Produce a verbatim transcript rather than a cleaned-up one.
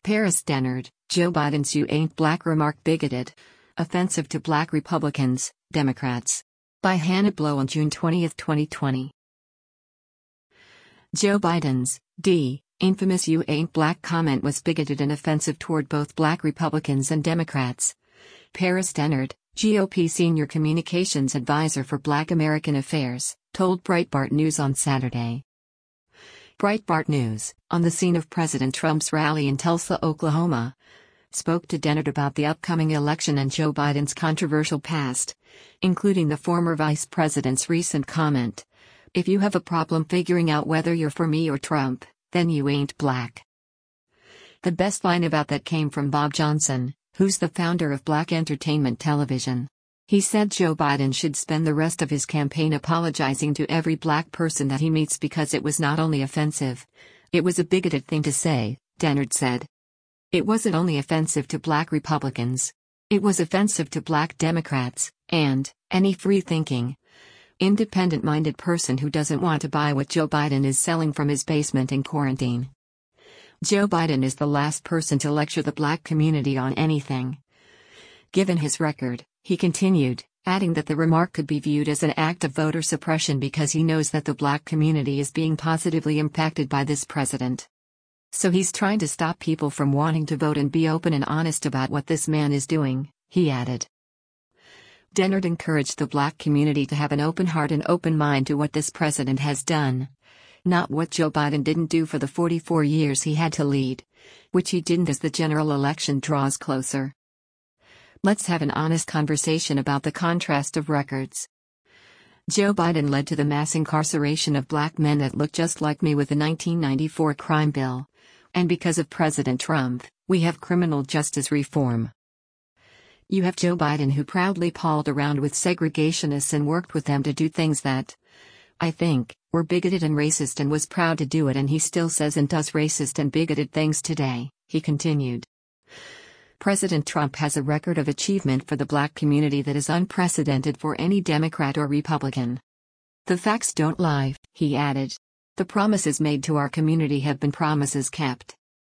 Paris Dennard, Joe Biden's "You ain't black" remark bigoted. Offensive to black Republicans, Democrats. By Hannah Blow on June twentieth, twenty twenty. Joe Biden's, D, infamous "You ain't black" comment was bigoted and offensive toward both black Republicans and Democrats. Paris Dennard, G O P senior communications advisor for Black American Affairs, told Breitbart News on Saturday. Breitbart News, on the scene of President Trump's rally in Tulsa, Oklahoma, spoke to Dennard about the upcoming election and Joe Biden's controversial past, including the former vice president's recent comment, "If you have a problem figuring out whether you're for me or Trump, then you ain't black." The best line about that came from Bob Johnson, who's the founder of Black Entertainment Television. He said Joe Biden should spend the rest of his campaign apologizing to every black person that he meets because it was not only offensive, it was a bigoted thing to say, Dennard said. It wasn't only offensive to black Republicans. It was offensive to black Democrats, and any free-thinking, independent-minded person who doesn't want to buy what Joe Biden is selling from his basement in quarantine. Joe Biden is the last person to lecture the black community on anything. Given his record, he continued, adding that the remark could be viewed as an act of voter suppression because he knows that the black community is being positively impacted by this president. So he's trying to stop people from wanting to vote and be open and honest about what this man is doing, he added. Dennard encouraged the black community to have an open heart and open mind to what this president has done. Not what Joe Biden didn't do for the forty-four years he had to lead, which he didn't as the general election draws closer. Let's have an honest conversation about the contrast of records. Joe Biden led to the mass incarceration of black men that look just like me with the nineteen ninety-four crime bill. And because of President Trump, we have criminal justice reform. You have Joe Biden who proudly palled around with segregationists and worked with them to do things that, I think, were bigoted and racist and was proud to do it, and he still says and does racist and bigoted things today, he continued. President Trump has a record of achievement for the black community that is unprecedented for any Democrat or Republican. The facts don't lie, he added. The promises made to our community have been promises kept.